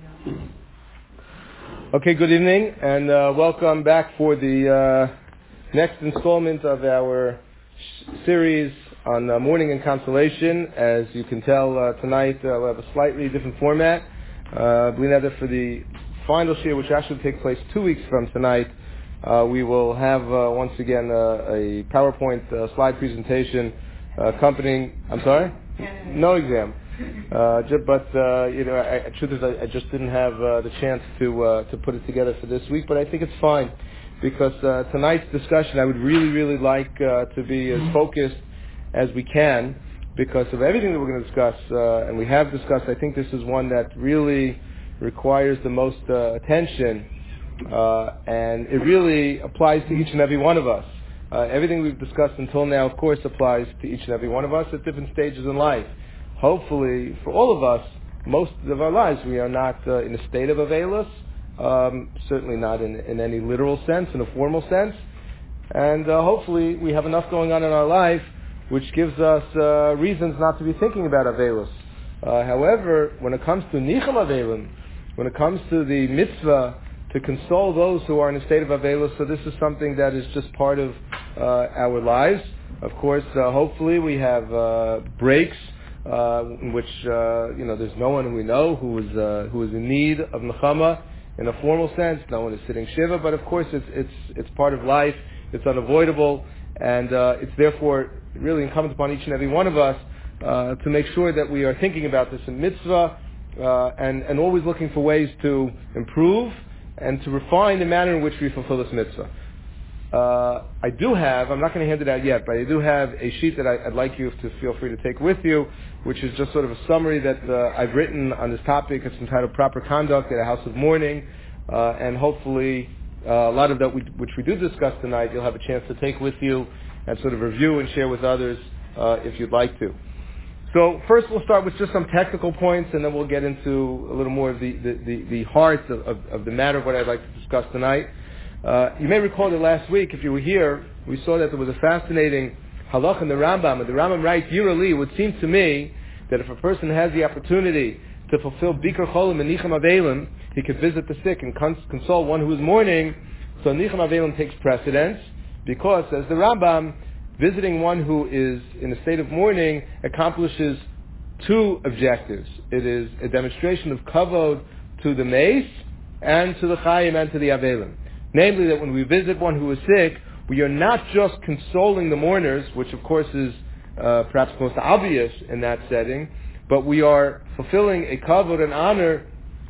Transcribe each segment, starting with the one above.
Okay, good evening, and welcome back for the next installment of our series on Mourning and Consolation. As you can tell, tonight we'll have a slightly different format. For the final shir, which actually takes place 2 weeks from tonight, we will have once again a PowerPoint slide presentation accompanying. I'm sorry? No exam. Truth is, I just didn't have the chance to put it together for this week, but I think it's fine because tonight's discussion I would really like to be as focused as we can because of everything that we're going to discuss, and we have discussed. I think this is one that really requires the most attention, and it really applies to each and every one of us. Everything we've discussed until now, of course, applies to each and every one of us at different stages in life. Hopefully, for all of us, most of our lives, we are not in a state of availus, certainly not in any literal sense, in a formal sense. And hopefully, we have enough going on in our life which gives us reasons not to be thinking about availus. However, when it comes to nicham avelim, when it comes to the mitzvah to console those who are in a state of availus, so this is something that is just part of our lives. Of course, hopefully, we have breaks. In which there's no one we know who is in need of nechama in a formal sense. No one is sitting shiva, but of course it's part of life. It's unavoidable, and it's therefore really incumbent upon each and every one of us to make sure that we are thinking about this in mitzvah and always looking for ways to improve and to refine the manner in which we fulfill this mitzvah. I'm not going to hand it out yet, but I do have a sheet that I'd like you to feel free to take with you, which is just sort of a summary that I've written on this topic. It's entitled Proper Conduct at a House of Mourning, and hopefully a lot of that which we do discuss tonight, you'll have a chance to take with you and sort of review and share with others if you'd like to. So first we'll start with just some technical points, and then we'll get into a little more of the heart of the matter of what I'd like to discuss tonight. You may recall that last week, if you were here, we saw that there was a fascinating halach in the Rambam. And the Rambam writes, Yirali, it would seem to me that if a person has the opportunity to fulfill Bikar Cholim and Nicham Avelim, he could visit the sick and console one who is mourning. So Nicham Avelim takes precedence because, says the Rambam, visiting one who is in a state of mourning accomplishes two objectives. It is a demonstration of kavod to the mace and to the chayim and to the avelim. Namely, that when we visit one who is sick, we are not just consoling the mourners, which of course is perhaps most obvious in that setting, but we are fulfilling a kavod and honor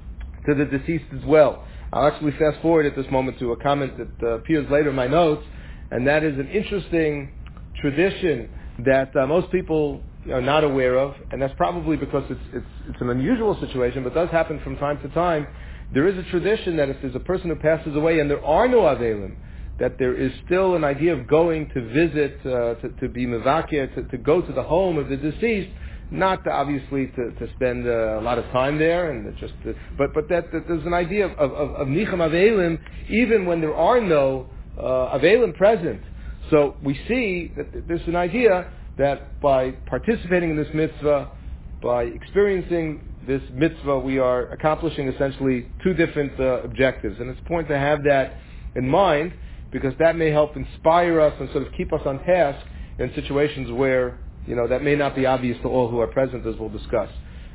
to the deceased as well. I'll actually fast forward at this moment to a comment that appears later in my notes, and that is an interesting tradition that most people are not aware of, and that's probably because it's an unusual situation, but does happen from time to time. There is a tradition that if there's a person who passes away and there are no avelim, that there is still an idea of going to visit, to be mevakir, to go to the home of the deceased, not obviously to spend a lot of time there, and but that there's an idea of nicham avelim even when there are no avelim present. So we see that there's an idea that by participating in this mitzvah, by experiencing this mitzvah, we are accomplishing essentially two different objectives. And it's important to have that in mind because that may help inspire us and sort of keep us on task in situations where, that may not be obvious to all who are present, as we'll discuss.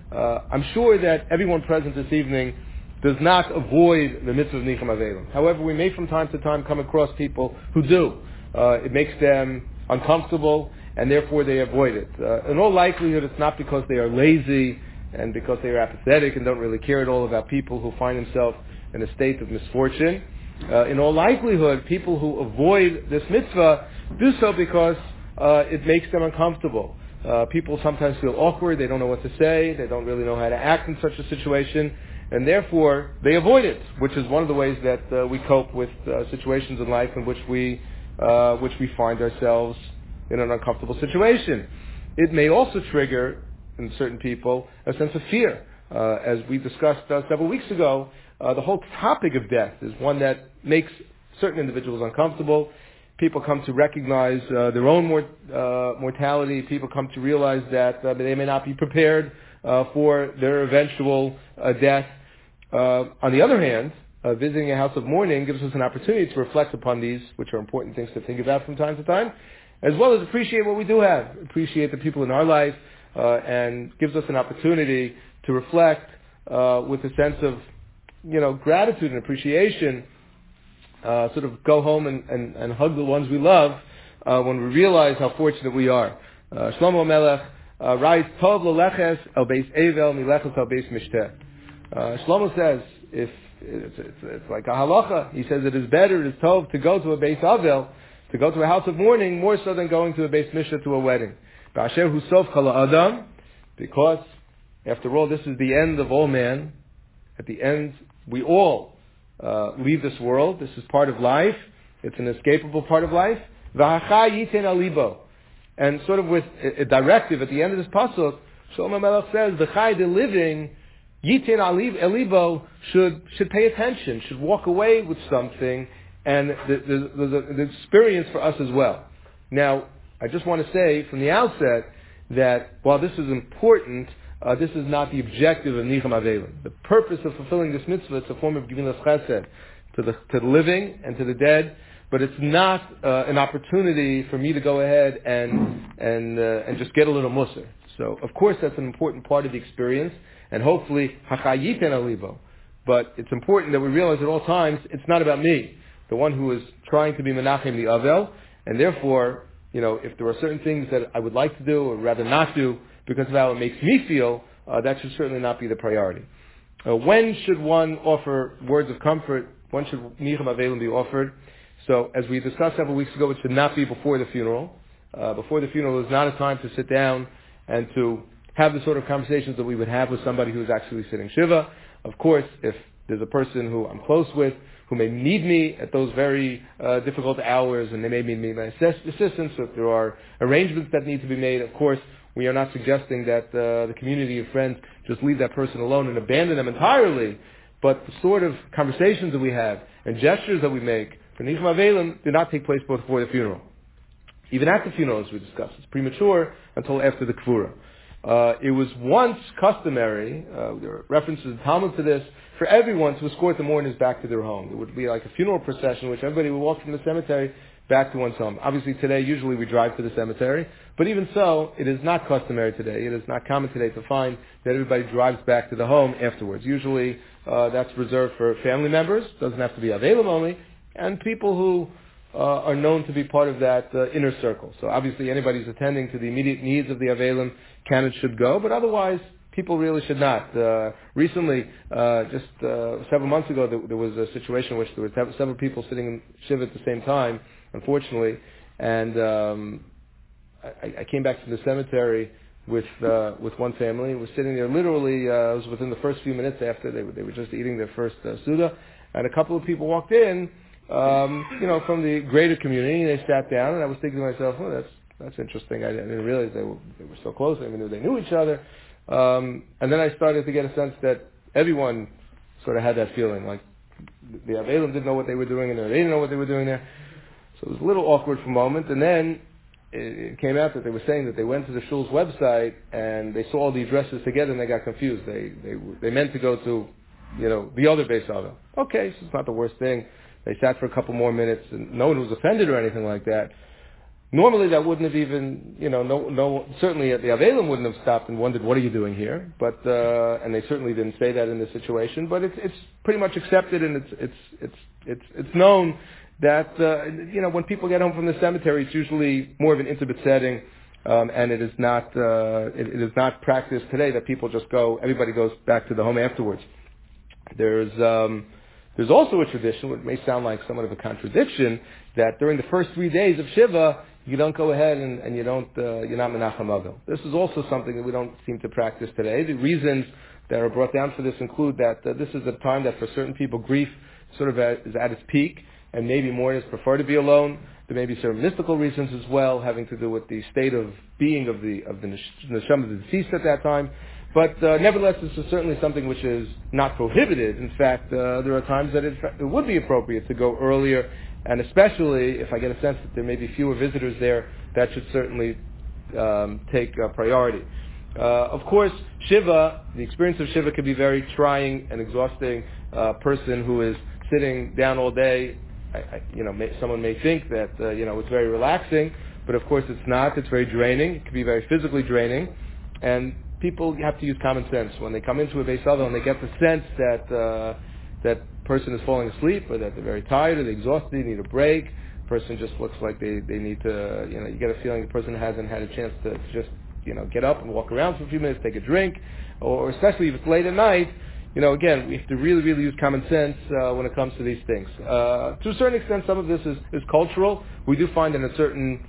I'm sure that everyone present this evening does not avoid the mitzvah of Nicham Avelim. However, we may from time to time come across people who do. It makes them uncomfortable, and therefore they avoid it. In all likelihood, it's not because they are lazy and because they are apathetic and don't really care at all about people who find themselves in a state of misfortune. In all likelihood, people who avoid this mitzvah do so because it makes them uncomfortable. People sometimes feel awkward, they don't know what to say, they don't really know how to act in such a situation, and therefore they avoid it, which is one of the ways that we cope with situations in life in which we find ourselves in an uncomfortable situation. It may also trigger in certain people a sense of fear. As we discussed several weeks ago, the whole topic of death is one that makes certain individuals uncomfortable. People come to recognize their own mortality. People come to realize that they may not be prepared for their eventual death. On the other hand, visiting a house of mourning gives us an opportunity to reflect upon these, which are important things to think about from time to time, as well as appreciate what we do have, appreciate the people in our life, and gives us an opportunity to reflect with a sense of, gratitude and appreciation, sort of go home and hug the ones we love when we realize how fortunate we are. Shlomo Melech writes, Tov l'leches el beis Evel mileches el beis mishteh. Shlomo says, if it's like a halacha, he says it is better, it is tov to go to a beis Avel, to go to a house of mourning, more so than going to a beis mishteh, to a wedding. Ba'asher hu sof chala adam, because after all, this is the end of all man. At the end, we all leave this world. This is part of life. It's an escapable part of life. V'hachai yiten alibo. And sort of with a directive at the end of this pasuk, Shlomo Melech says, the chai, the living, yitin alibo, should pay attention, should walk away with something, and there's an experience for us as well. Now, I just want to say from the outset that while this is important, this is not the objective of Nichum Avelim. The purpose of fulfilling this mitzvah is a form of giving us chesed to the living and to the dead, but it's not an opportunity for me to go ahead and just get a little musar. So, of course, that's an important part of the experience, and hopefully, hachayiten alibo. But it's important that we realize at all times it's not about me, the one who is trying to be menachem the avel, and therefore, if there are certain things that I would like to do or rather not do because of how it makes me feel, that should certainly not be the priority. When should one offer words of comfort? When should Nichum Avelim be offered? So, as we discussed several weeks ago, it should not be before the funeral. Before the funeral is not a time to sit down and to have the sort of conversations that we would have with somebody who is actually sitting Shiva. Of course, if there's a person who I'm close with, who may need me at those very difficult hours, and they may need my assistance, so if there are arrangements that need to be made, of course, we are not suggesting that the community of friends just leave that person alone and abandon them entirely, but the sort of conversations that we have and gestures that we make for Nichum Avelim do not take place before the funeral. Even at the funeral, as we discussed, it's premature until after the Kvura. It was once customary, there are references in Talmud to this, for everyone to escort the mourners back to their home. It would be like a funeral procession in which everybody would walk from the cemetery back to one's home. Obviously today, usually we drive to the cemetery, but even so, it is not customary today. It is not common today to find that everybody drives back to the home afterwards. Usually that's reserved for family members, doesn't have to be Avelim only, and people who are known to be part of that inner circle. So obviously anybody who's attending to the immediate needs of the Avelim can and should go, but otherwise people really should not. Recently, just several months ago, there was a situation in which there were several people sitting in Shiva at the same time, unfortunately, and I came back to the cemetery with one family. Was sitting there literally, it was within the first few minutes after they were just eating their first Suda, and a couple of people walked in, from the greater community, and they sat down, and I was thinking to myself, oh, that's interesting. I didn't realize they were so close. I even knew they knew each other. And then I started to get a sense that everyone sort of had that feeling, like the Avelim didn't know what they were doing, and they didn't know what they were doing there. So it was a little awkward for a moment, and then it came out that they were saying that they went to the shul's website and they saw all the addresses together and they got confused. They meant to go to, the other Beis Avel. Okay, so it's not the worst thing. They sat for a couple more minutes, and no one was offended or anything like that. Normally, that wouldn't have even, certainly the Avelim wouldn't have stopped and wondered, what are you doing here? But, and they certainly didn't say that in this situation, but it's pretty much accepted, and it's known that, when people get home from the cemetery, it's usually more of an intimate setting, and it is not practiced today that people just everybody goes back to the home afterwards. There's also a tradition, which may sound like somewhat of a contradiction, that during the first 3 days of Shiva, you don't go ahead and you're not Menachem Avel. This is also something that we don't seem to practice today. The reasons that are brought down for this include that this is a time that for certain people grief sort of is at its peak, and maybe mourners prefer to be alone. There may be certain mystical reasons as well, having to do with the state of being of the neshama of the deceased at that time. But nevertheless, this is certainly something which is not prohibited. In fact, there are times that it would be appropriate to go earlier, and especially if I get a sense that there may be fewer visitors there, that should certainly take priority. Of course, Shiva, the experience of Shiva can be very trying and exhausting. A person who is sitting down all day, someone may think that, it's very relaxing, but of course it's not. It's very draining. It can be very physically draining. And people have to use common sense. When they come into a Beis Havel and they get the sense that that person is falling asleep, or that they're very tired, or they're exhausted, they need a break, person just looks like they need to, you get a feeling the person hasn't had a chance to just, get up and walk around for a few minutes, take a drink, or especially if it's late at night, again, we have to really, really use common sense when it comes to these things. To a certain extent, some of this is cultural. We do find in a certain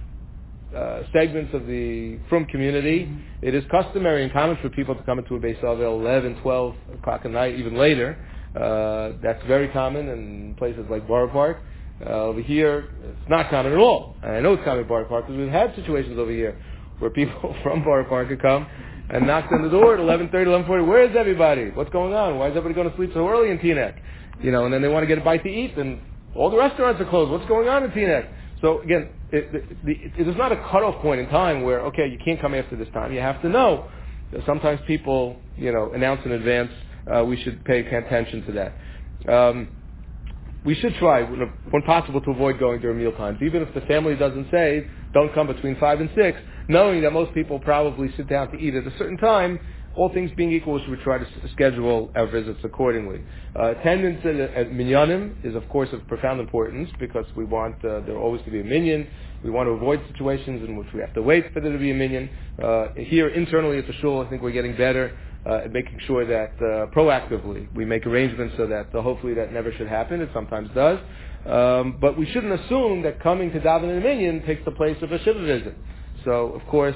segments of the Frum community, it is customary and common for people to come into a Beis Havel 11, 12 o'clock at night, even later. That's very common in places like Borough Park. Over here, it's not common at all. And I know it's common in Borough Park because we've had situations over here where people from Borough Park could come and knock on the door at 11:30, 11:40. Where is everybody? What's going on? Why is everybody going to sleep so early in Teaneck? And then they want to get a bite to eat, and all the restaurants are closed. What's going on in Teaneck? So again, it is not a cutoff point in time where, okay, you can't come after this time. You have to know. Sometimes people, announce in advance. We should pay attention to that. We should try, when possible, to avoid going during meal times. Even if the family doesn't say, don't come between 5 and 6, knowing that most people probably sit down to eat at a certain time, all things being equal, we should try to schedule our visits accordingly. Attendance at minyanim is, of course, of profound importance because we want there always to be a minyan. We want to avoid situations in which we have to wait for there to be a minyan. Here, internally at the shul, I think we're getting better at making sure that proactively we make arrangements so that hopefully that never should happen. It sometimes does. But we shouldn't assume that coming to daven in a minyan takes the place of a shiva visit. So, of course,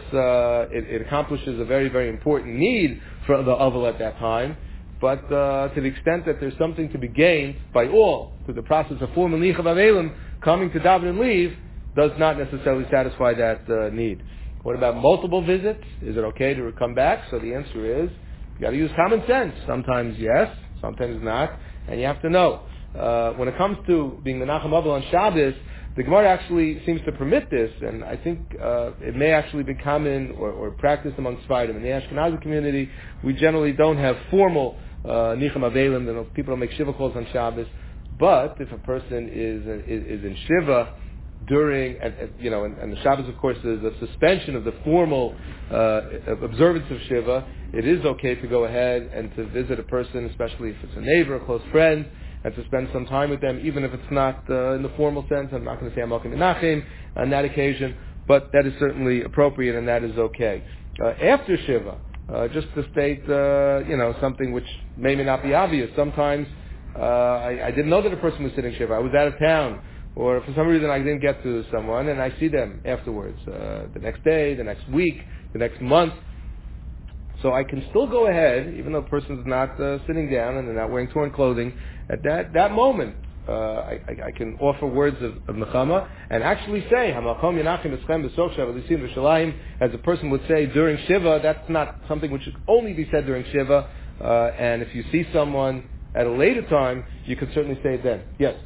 it accomplishes a very, very important need for the Avel at that time. But to the extent that there's something to be gained by all through the process of formal Nichav Avelim, coming to daven and leave does not necessarily satisfy that need. What about multiple visits? Is it okay to come back? So the answer is, you got to use common sense. Sometimes yes, sometimes not, and you have to know. When it comes to being the Menachem Avel on Shabbos, the Gemara actually seems to permit this, and I think it may actually be common or practiced among Sfardim. In the Ashkenazi community, we generally don't have formal Nicham Avelim. People don't make Shiva calls on Shabbos. But if a person is in Shiva during, and the Shabbos, of course, is a suspension of the formal observance of Shiva, it is okay to go ahead and to visit a person, especially if it's a neighbor, a close friend, and to spend some time with them, even if it's not in the formal sense. I'm not going to say Amalkim Menachem on that occasion, but that is certainly appropriate and that is okay. After Shiva, just to state, something which may not be obvious. Sometimes I didn't know that a person was sitting Shiva. I was out of town, or for some reason I didn't get to someone, and I see them afterwards, the next day, the next week, the next month. So I can still go ahead, even though the person's not sitting down and they're not wearing torn clothing. At that moment, I can offer words of Nechama and actually say, Hamakom Yenachem Eschem B'Soch Shav Elisim V'Shalayim, as a person would say during Shiva. That's not something which should only be said during Shiva. And if you see someone at a later time, you can certainly say it then. Yes?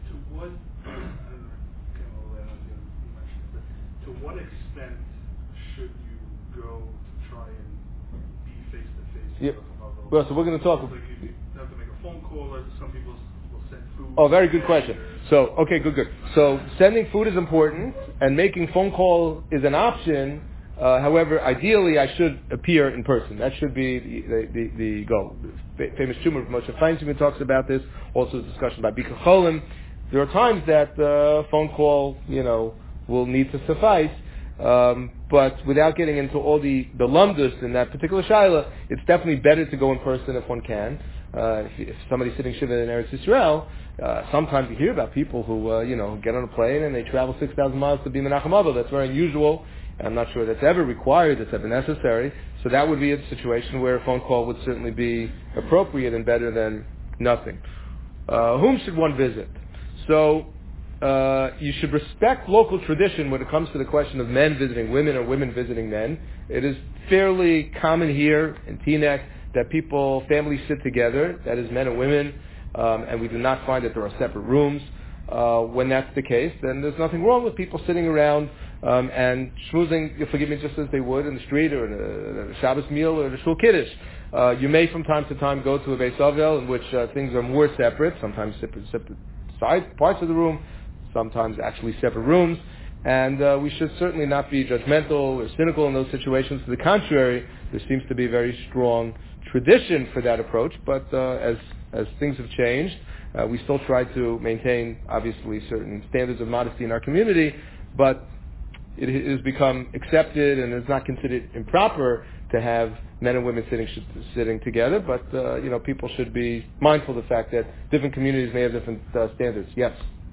To what extent should you go to try and be face-to-face? Yeah. Well, so we're going to talk. Like you have to make a phone call, or some people will send food. Oh, very good question. So, okay, good. So, sending food is important, and making phone call is an option. However, ideally, I should appear in person. That should be the goal. Famous Shumer Moshe Feinstein talks about this. Also, a discussion about Bika Cholim. There are times that phone call, will need to suffice. But without getting into all the lumdus in that particular shaila, it's definitely better to go in person if one can. If somebody's sitting Shiva in Eretz Yisrael, sometimes you hear about people who, get on a plane and they travel 6,000 miles to be Menachem Avel. That's very unusual. I'm not sure that's ever required, that's ever necessary. So that would be a situation where a phone call would certainly be appropriate and better than nothing. Whom should one visit? So, you should respect local tradition when it comes to the question of men visiting women or women visiting men. It is fairly common here in Teaneck that families sit together, that is men and women, and we do not find that there are separate rooms. When that's the case, then there's nothing wrong with people sitting around and schmoozing, forgive me, just as they would in the street or in a Shabbos meal or in a shul kiddush. You may from time to time go to a Beis Avel in which things are more separate, sometimes separate side parts of the room, sometimes actually separate rooms. And we should certainly not be judgmental or cynical in those situations. To the contrary, there seems to be a very strong tradition for that approach. But as things have changed, we still try to maintain, obviously, certain standards of modesty in our community. But it has become accepted and is not considered improper to have men and women sitting together. But people should be mindful of the fact that different communities may have different standards. Yes.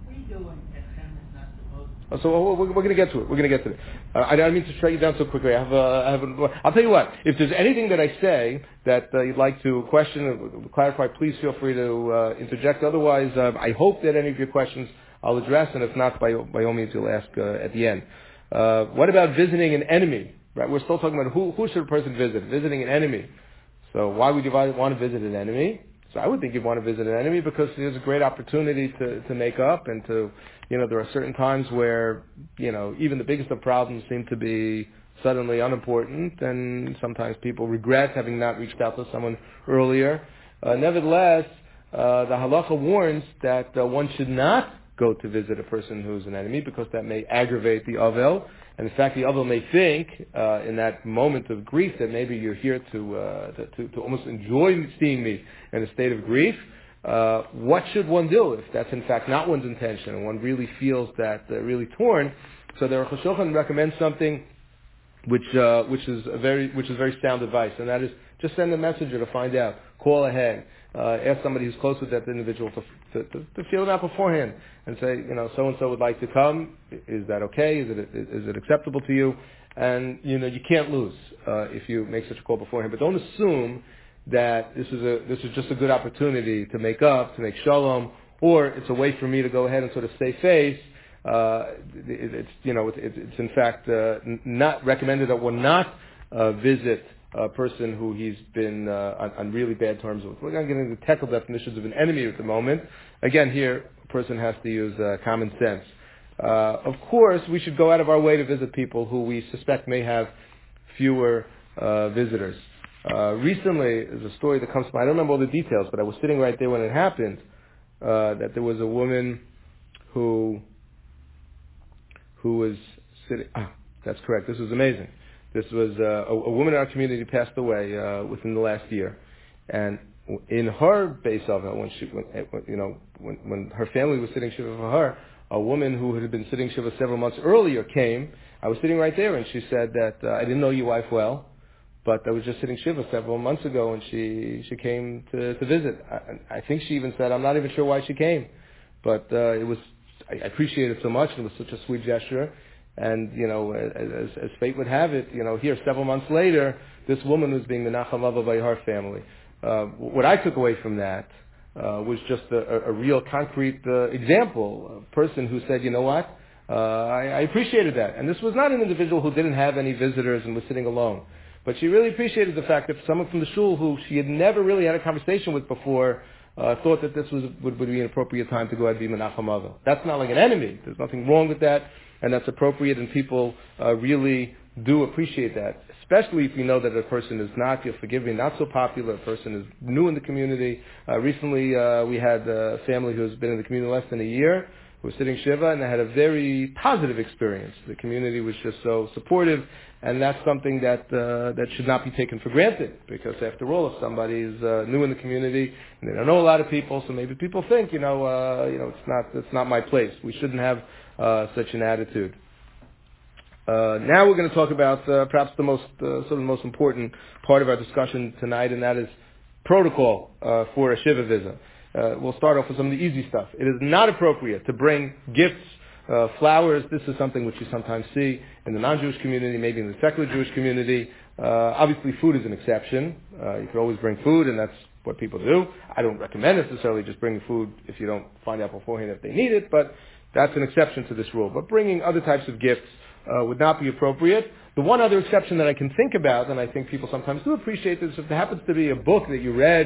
So we're going to get to it. We're going to get to it. I don't mean to shut you down so quickly. I'll tell you what. If there's anything that I say that you'd like to question or clarify, please feel free to interject. Otherwise, I hope that any of your questions I'll address, and if not, by all means, you'll ask at the end. What about visiting an enemy? Right? We're still talking about who should a person visit? Visiting an enemy. So why would you want to visit an enemy? So I would think you'd want to visit an enemy because there's a great opportunity to make up and to, there are certain times where, even the biggest of problems seem to be suddenly unimportant, and sometimes people regret having not reached out to someone earlier. Nevertheless, the halacha warns that one should not go to visit a person who's an enemy because that may aggravate the avel. And in fact, the avel may think in that moment of grief that maybe you're here to almost enjoy seeing me in a state of grief. What should one do if that's in fact not one's intention and one really feels that really torn? So the Aruch HaShulchan recommends something which is very sound advice, and that is just send a messenger to find out. Call ahead. Ask somebody who's close with that individual to feel them out beforehand and say, so and so would like to come. Is that okay? Is it acceptable to you? And you can't lose if you make such a call beforehand. But don't assume that this is just a good opportunity to make up, to make shalom, or it's a way for me to go ahead and sort of save face. It's in fact not recommended that one not visit a person who he's been on really bad terms with. We're not getting into technical definitions of an enemy at the moment. Again, here a person has to use common sense. Of course, we should go out of our way to visit people who we suspect may have fewer visitors. Recently, there's a story that comes to mind. I don't remember all the details, but I was sitting right there when it happened. That there was a woman who was sitting. That's correct. This was amazing. This was a woman in our community passed away within the last year, and in her Beis Avel, when her family was sitting shiva for her, a woman who had been sitting shiva several months earlier came. I was sitting right there, and she said that I didn't know your wife well, but I was just sitting shiva several months ago, and she came to visit. I think she even said, I'm not even sure why she came, but I appreciate it so much. It was such a sweet gesture. And, as fate would have it, here several months later, this woman was being the Nacham Ava by her family. What I took away from that was just a real concrete example, a person who said, you know what, I appreciated that. And this was not an individual who didn't have any visitors and was sitting alone. But she really appreciated the fact that someone from the shul who she had never really had a conversation with before thought that this would be an appropriate time to go ahead and be Menachem Ava. That's not like an enemy. There's nothing wrong with that, and that's appropriate, and people really do appreciate that, especially if you know that a person is not, you'll forgive me, not so popular, a person is new in the community. Recently, we had a family who's been in the community less than a year, who was sitting Shiva, and they had a very positive experience. The community was just so supportive, and that's something that should not be taken for granted, because after all, if somebody is new in the community and they don't know a lot of people, so maybe people think, it's not my place. We shouldn't have such an attitude. Now we're going to talk about perhaps the most important part of our discussion tonight, and that is protocol for a Shiva visit. We'll start off with some of the easy stuff. It is not appropriate to bring gifts, flowers. This is something which you sometimes see in the non-Jewish community, maybe in the secular Jewish community. Obviously, food is an exception. You can always bring food, and that's what people do. I don't recommend necessarily just bringing food if you don't find out beforehand if they need it, but that's an exception to this rule. But bringing other types of gifts would not be appropriate. The one other exception that I can think about, and I think people sometimes do appreciate this, if there happens to be a book that you read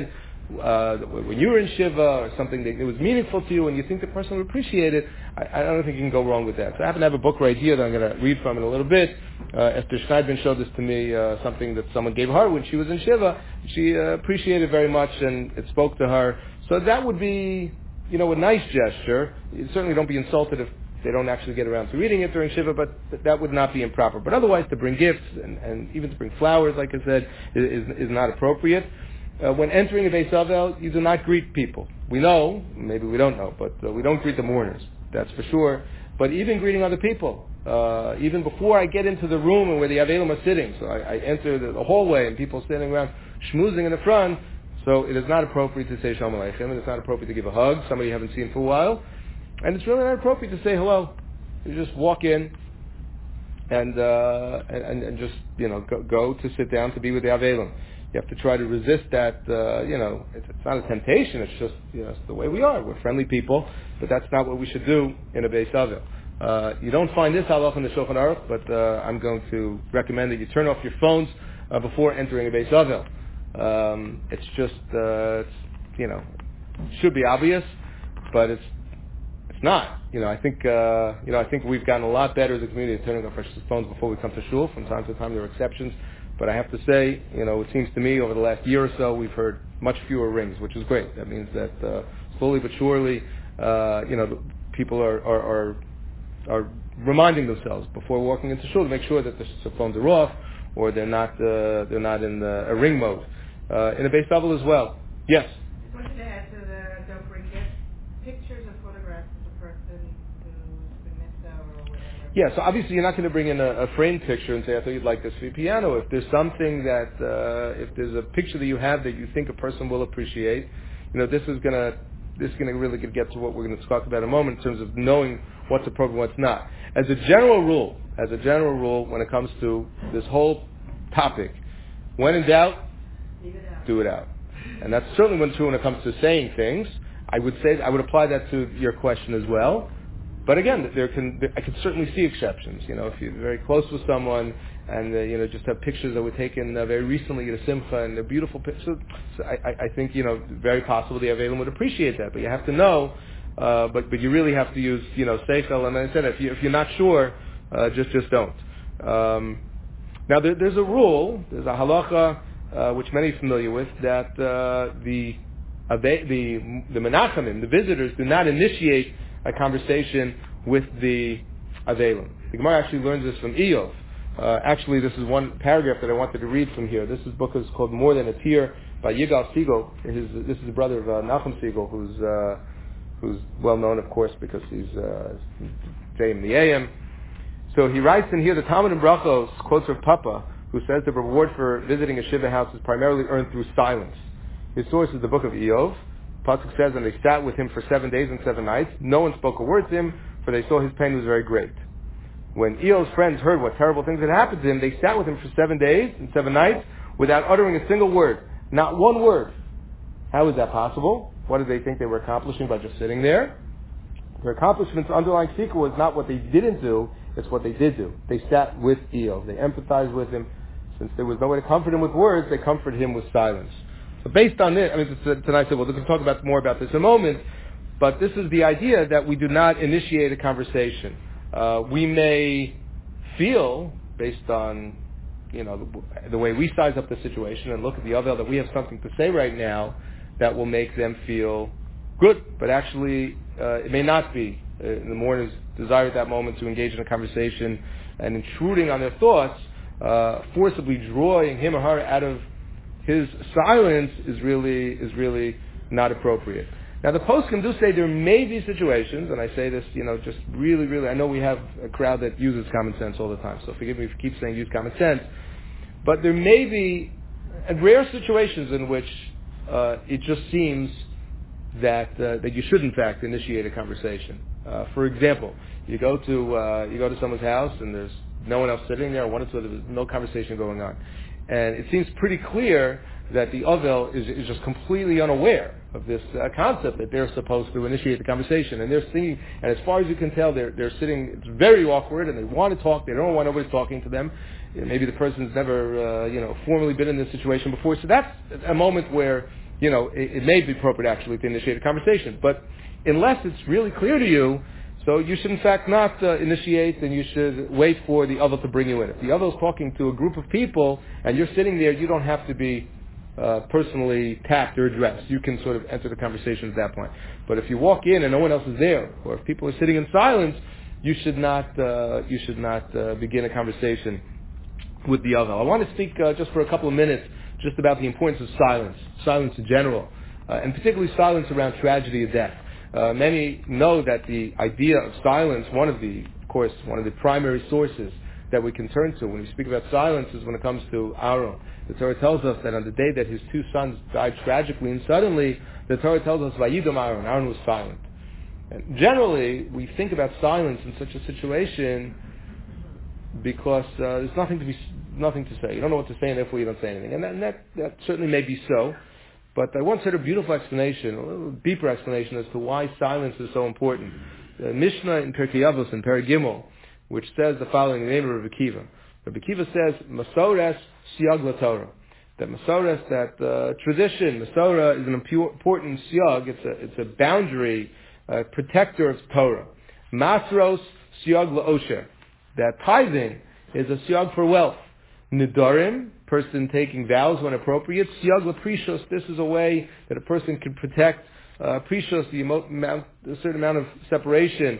when you were in Shiva, or something that was meaningful to you and you think the person would appreciate it, I don't think you can go wrong with that. So I happen to have a book right here that I'm going to read from in a little bit. Esther Schneidman showed this to me, something that someone gave her when she was in Shiva. She appreciated it very much and it spoke to her. So that would be, a nice gesture. You certainly don't be insulted if they don't actually get around to reading it during Shiva, but that would not be improper. But otherwise, to bring gifts and even to bring flowers, like I said, is not appropriate. When entering a Beis Avel, you do not greet people. We know, maybe we don't know, but we don't greet the mourners. That's for sure. But even greeting other people, even before I get into the room and where the Avelim are sitting, so I enter the hallway and people standing around schmoozing in the front, so it is not appropriate to say Shalom Aleichem, and it's not appropriate to give a hug, somebody you haven't seen for a while, and it's really not appropriate to say hello. You just walk in and just, go to sit down to be with the Avelim. You have to try to resist that, it's not a temptation, it's just, it's the way we are. We're friendly people, but that's not what we should do in a Beis Avel. You don't find this halach in the Shulchan Aruch, but I'm going to recommend that you turn off your phones before entering a Beis Avel. It's just, it should be obvious, but it's not. I think we've gotten a lot better as a community at turning off our phones before we come to shul. From time to time there are exceptions. But I have to say, it seems to me over the last year or so we've heard much fewer rings, which is great. That means that slowly but surely, people are reminding themselves before walking into shul to make sure that the phones are off or they're not in a ring mode. In a Beis Avel as well. Yes. I wanted to add to the don't bring gifts, pictures or photographs of the person who's been missed out or whatever. Yeah, so obviously you're not going to bring in a framed picture and say, I thought you'd like this for your piano. If there's something that, if there's a picture that you have that you think a person will appreciate, this is going to really get to what we're going to talk about in a moment in terms of knowing what's appropriate and what's not. As a general rule, when it comes to this whole topic, when in doubt, do it out. And that's certainly true when it comes to saying things. I would apply that to your question as well. But again, I can certainly see exceptions. If you're very close with someone and just have pictures that were taken very recently at a simcha and they're beautiful pictures, so I think very possible the Avelim would appreciate that. But you have to know. But you really have to use seichel. And as I said, if you're not sure, just don't. Now there's a rule, there's a halacha which many are familiar with, that the menachemim, the visitors, do not initiate a conversation with the Avelim. The Gemara actually learns this from Eov. Actually, this is one paragraph that I wanted to read from here. This book is called More Than a Tear by Yigal Siegel. This is the brother of Nachum Siegel, who's well known, of course, because he's J.M. the A.M. So he writes in here, the Talmud in Brachos quotes Rav Papa, who says the reward for visiting a Shiva house is primarily earned through silence. His source is the book of Eov. Pasuk says, and they sat with him for 7 days and 7 nights. No one spoke a word to him, for they saw his pain was very great. When Eov's friends heard what terrible things had happened to him, they sat with him for 7 days and 7 nights without uttering a single word. Not one word. How is that possible? What did they think they were accomplishing by just sitting there? Their accomplishment's underlying secret was not what they didn't do, it's what they did do. They sat with Eov. They empathized with him. Since there was no way to comfort him with words, they comforted him with silence. So based on this, tonight we're going to talk more about this in a moment, but this is the idea that we do not initiate a conversation. We may feel, based on the way we size up the situation and look at the Avel, that we have something to say right now that will make them feel good, but actually it may not be. The mourner's desire at that moment to engage in a conversation and intruding on their thoughts, forcibly drawing him or her out of his silence is really not appropriate. Now the poskim do say there may be situations, and I say this, just really, I know we have a crowd that uses common sense all the time, so forgive me if I keep saying use common sense, but there may be rare situations in which it just seems that you should in fact initiate a conversation. For example, you go to someone's house and there's no one else sitting there, or one or two, there's no conversation going on. And it seems pretty clear that the Avel is just completely unaware of this concept that they're supposed to initiate the conversation. And they're singing, and as far as you can tell, they're sitting, it's very awkward, and they want to talk, they don't want nobody talking to them. Maybe the person's never, formally been in this situation before. So that's a moment where it may be appropriate actually to initiate a conversation. But unless it's really clear to you, so you should in fact not initiate, and you should wait for the other to bring you in. If the other is talking to a group of people and you're sitting there, you don't have to be personally tapped or addressed. You can sort of enter the conversation at that point. But if you walk in and no one else is there, or if people are sitting in silence, you should not begin a conversation with the other. I want to speak just for a couple of minutes just about the importance of silence in general, and particularly silence around tragedy of death. Many know that the idea of silence, one of the primary sources that we can turn to when we speak about silence is when it comes to Aaron. The Torah tells us that on the day that his two sons died tragically and suddenly, the Torah tells us, Vayidom Aaron, Aaron was silent. And generally, we think about silence in such a situation because there's nothing to say. You don't know what to say, and therefore you don't say anything. And that certainly may be so. But I once heard a beautiful explanation, a little deeper explanation as to why silence is so important. The Mishnah in Pirkei Avos in Perek Gimel, which says the following in the name of Rabbi Akiva. Rabbi Akiva says, Masores siag laTorah. That Masores, that tradition, Masorah is an important siag. It's a boundary, protector of Torah. Masros siag laOsher. That tithing is a siag for wealth. Nidarim, person taking vows when appropriate. Siag laPrishos, this is a way that a person can protect Prishos, a certain amount of separation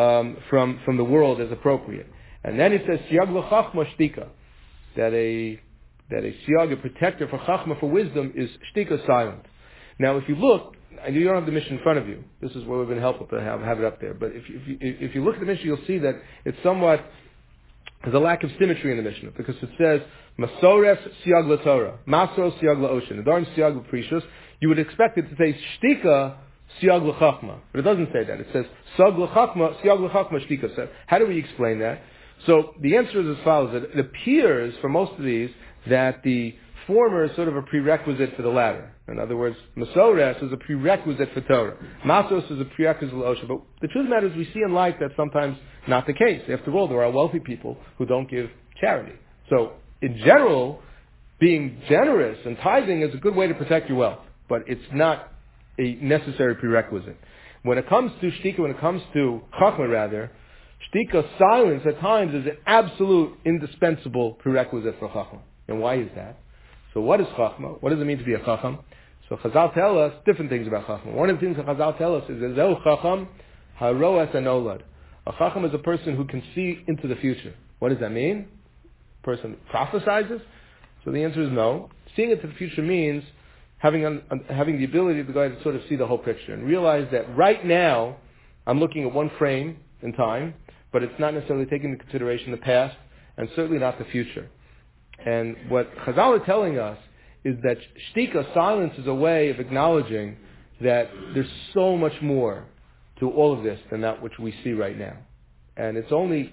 from the world as appropriate. And then it says Siag laChachma shtika, that a siag, a protector for Chachma, for wisdom, is shtika, silent. Now if you look, and you don't have the Mishnah in front of you, this is where we've been helpful to have it up there, but if you look at the Mishnah, you'll see that it's somewhat, there's a lack of symmetry in the Mishnah, because it says Masores siag laTorah, Masros siag laOsher, Nedarim siag laPrishos. You would expect it to say shtika siag laChachma, but it doesn't say that. It says siag laChachma shtika. So how do we explain that? So the answer is as follows. It appears for most of these that the former is sort of a prerequisite for the latter. In other words, Masores is a prerequisite for Torah. Masos is a prerequisite for Osha. But the truth of the matter is we see in life that's sometimes not the case. After all, there are wealthy people who don't give charity. So in general, being generous and tithing is a good way to protect your wealth. But it's not a necessary prerequisite. When it comes to shtika, when it comes to chachma rather, shtika, silence at times is an absolute indispensable prerequisite for chachma. And why is that? So what is chachma? What does it mean to be a chacham? So Chazal tell us different things about chachma. One of the things that Chazal tell us is Zeu chacham haroas anolad. A chacham is a person who can see into the future. What does that mean? A person prophesizes? So the answer is no. Seeing into the future means having the ability to go ahead and sort of see the whole picture and realize that right now I'm looking at one frame in time, but it's not necessarily taking into consideration the past and certainly not the future. And what Chazal are telling us is that shtika, silence, is a way of acknowledging that there's so much more to all of this than that which we see right now. And it's to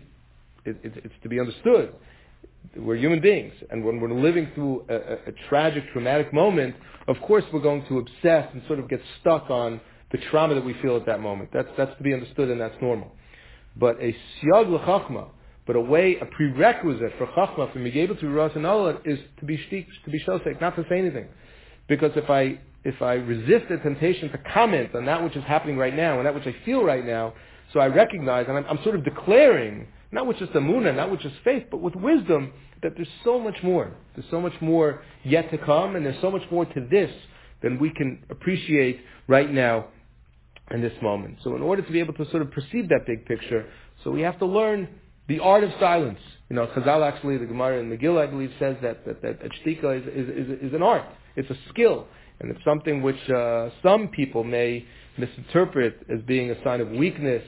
be understood. We're human beings, and when we're living through a tragic, traumatic moment, of course we're going to obsess and sort of get stuck on the trauma that we feel at that moment. That's to be understood, and that's normal. But a siag l'chachma, but a prerequisite for chachma, for migable to ras and olad, is to be shosek, not to say anything. Because if I resist the temptation to comment on that which is happening right now, and that which I feel right now, so I recognize, and I'm sort of declaring, not with just emunah, not with just faith, but with wisdom, that there's so much more. There's so much more yet to come, and there's so much more to this than we can appreciate right now in this moment. So in order to be able to sort of perceive that big picture, so we have to learn the art of silence. Chazal actually, the Gemara in Megillah, I believe, says that shtika is an art. It's a skill. And it's something which some people may misinterpret as being a sign of weakness.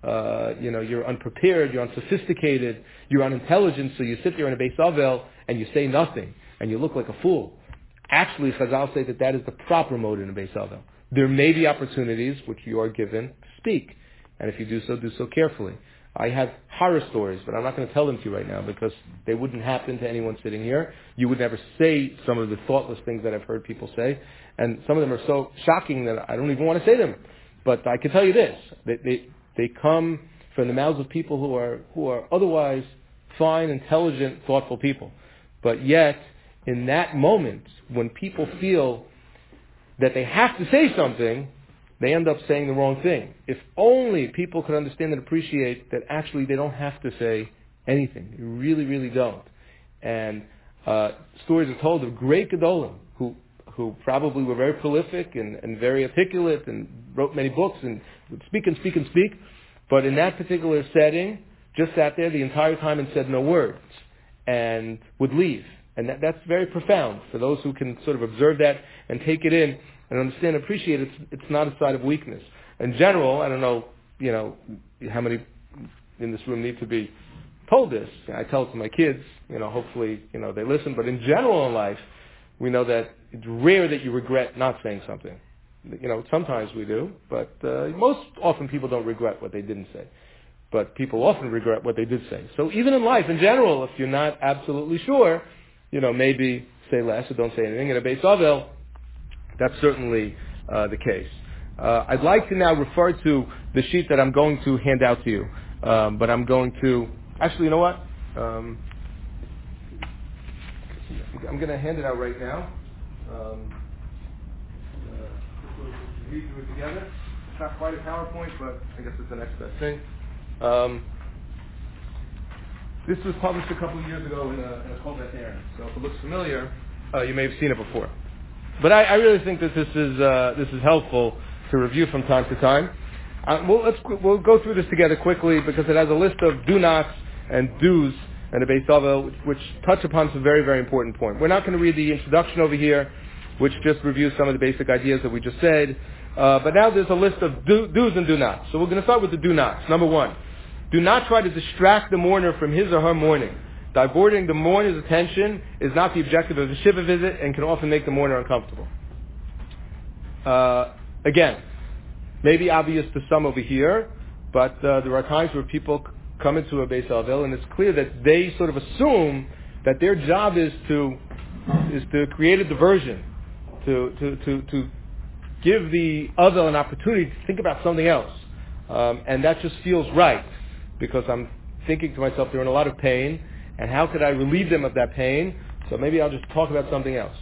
You're unprepared, you're unsophisticated, you're unintelligent, so you sit there in a Beis Avel and you say nothing, and you look like a fool. Actually, Chazal say that is the proper mode in a Beis Avel. There may be opportunities which you are given to speak, and if you do so carefully. I have horror stories, but I'm not going to tell them to you right now because they wouldn't happen to anyone sitting here. You would never say some of the thoughtless things that I've heard people say, and some of them are so shocking that I don't even want to say them. But I can tell you this: they come from the mouths of people who are otherwise fine, intelligent, thoughtful people. But yet, in that moment, when people feel that they have to say something, they end up saying the wrong thing. If only people could understand and appreciate that actually they don't have to say anything. You really, really don't. And stories are told of great Gedolim who probably were very prolific and very articulate and wrote many books and would speak and speak and speak, but in that particular setting, just sat there the entire time and said no words and would leave. And that's very profound for those who can sort of observe that and take it in and understand and appreciate it. It's not a sign of weakness. In general, I don't know, how many in this room need to be told this. I tell it to my kids, hopefully, they listen. But in general in life, we know that it's rare that you regret not saying something. Sometimes we do, but most often people don't regret what they didn't say. But people often regret what they did say. So even in life, in general, if you're not absolutely sure, maybe say less or don't say anything. In a Beis Avel, that's certainly the case. I'd like to now refer to the sheet that I'm going to hand out to you. But I'm going to... Actually, you know what? I'm going to hand it out right now. Read through it together. It's not quite a PowerPoint, but I guess it's the next best thing. This was published a couple of years ago in a Kol Bet-Aaron. So if it looks familiar, you may have seen it before. But I really think that this is helpful to review from time to time. We'll go through this together quickly because it has a list of do-nots and do's and a Beis Avel which touch upon some very, very important points. We're not going to read the introduction over here, which just reviews some of the basic ideas that we just said. But now there's a list of do's and do-nots. So we're going to start with the do-nots. Number one, do not try to distract the mourner from his or her mourning. Diverting the mourner's attention is not the objective of a Shiva visit and can often make the mourner uncomfortable. Again, maybe obvious to some over here, but there are times where people come into a Beis Avel and it's clear that they sort of assume that their job is to create a diversion, to give the other an opportunity to think about something else. And that just feels right, because I'm thinking to myself, they're in a lot of pain, and how could I relieve them of that pain? So maybe I'll just talk about something else.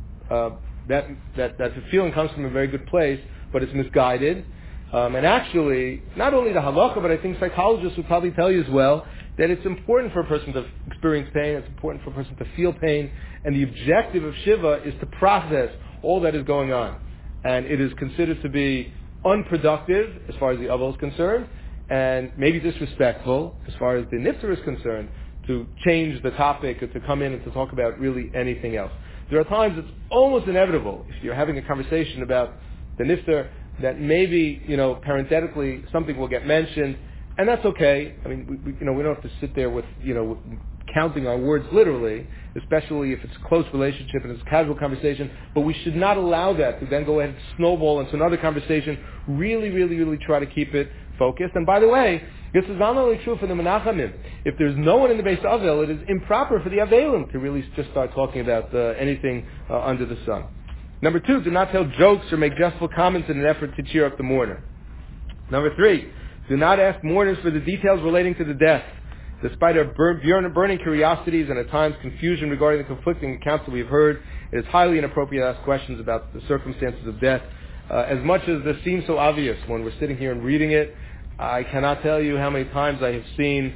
That feeling comes from a very good place, but it's misguided. And actually, not only the halacha, but I think psychologists would probably tell you as well, that it's important for a person to experience pain, it's important for a person to feel pain, and the objective of Shiva is to process all that is going on. And it is considered to be unproductive as far as the Avel is concerned, and maybe disrespectful as far as the Nifter is concerned, to change the topic or to come in and to talk about really anything else. There are times it's almost inevitable, if you're having a conversation about the Nifter, that maybe, parenthetically, something will get mentioned, and that's okay. I mean, we don't have to sit there with, counting our words literally, especially if it's a close relationship and it's a casual conversation, but we should not allow that to then go ahead and snowball into another conversation. Really, really, really try to keep it focused. And by the way, this is not only true for the Menachamim. If there's no one in the Beis Avel, it is improper for the Avelim to really just start talking about anything under the sun. Number two, do not tell jokes or make jestful comments in an effort to cheer up the mourner. Number three, do not ask mourners for the details relating to the death. Despite our burning curiosities and at times confusion regarding the conflicting accounts that we have heard, it is highly inappropriate to ask questions about the circumstances of death. As much as this seems so obvious when we're sitting here and reading it, I cannot tell you how many times I have seen,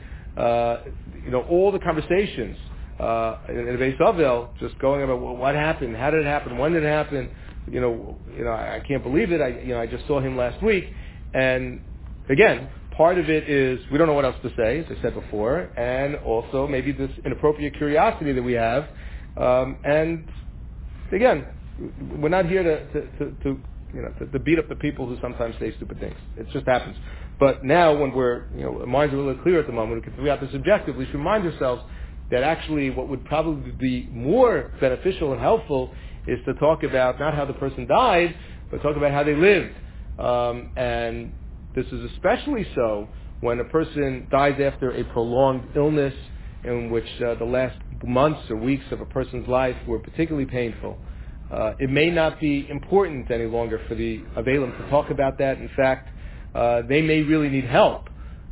all the conversations in a Beis Avel just going about what happened, how did it happen, when did it happen, I can't believe it. I just saw him last week, and again, part of it is we don't know what else to say, as I said before, and also maybe this inappropriate curiosity that we have. And again, we're not here to beat up the people who sometimes say stupid things. It just happens. But now, when our minds are a little clear at the moment, we can figure out this objective. We should remind ourselves that actually what would probably be more beneficial and helpful is to talk about not how the person died, but talk about how they lived. And this is especially so when a person dies after a prolonged illness in which the last months or weeks of a person's life were particularly painful. It may not be important any longer for the Avelim to talk about that. In fact, they may really need help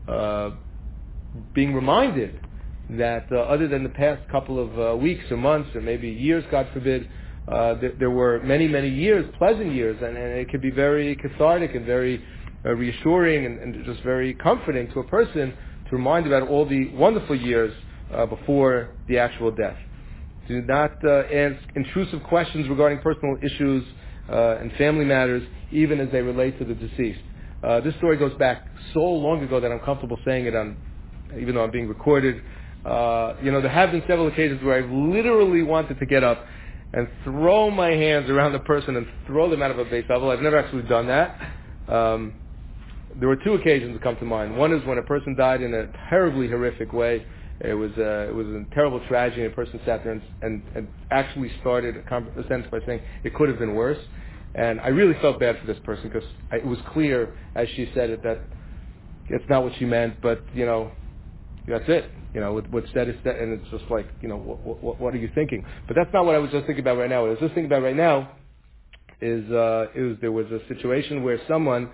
being reminded that other than the past couple of weeks or months or maybe years, God forbid, There were many, many years, pleasant years, and it could be very cathartic and very reassuring and just very comforting to a person to remind about all the wonderful years before the actual death. Do not ask intrusive questions regarding personal issues and family matters, even as they relate to the deceased. This story goes back so long ago that I'm comfortable saying it even though I'm being recorded. There have been several occasions where I've literally wanted to get up and throw my hands around the person and throw them out of a Beis Avel. I've never actually done that. There were two occasions that come to mind. One is when a person died in a terribly horrific way. It was a terrible tragedy. A person sat there and actually started a sentence by saying it could have been worse. And I really felt bad for this person because it was clear, as she said it, that it's not what she meant, but, that's it. What's said is said, and it's just like, what are you thinking? But that's not what I was just thinking about right now. What I was just thinking about right now is there was a situation where someone's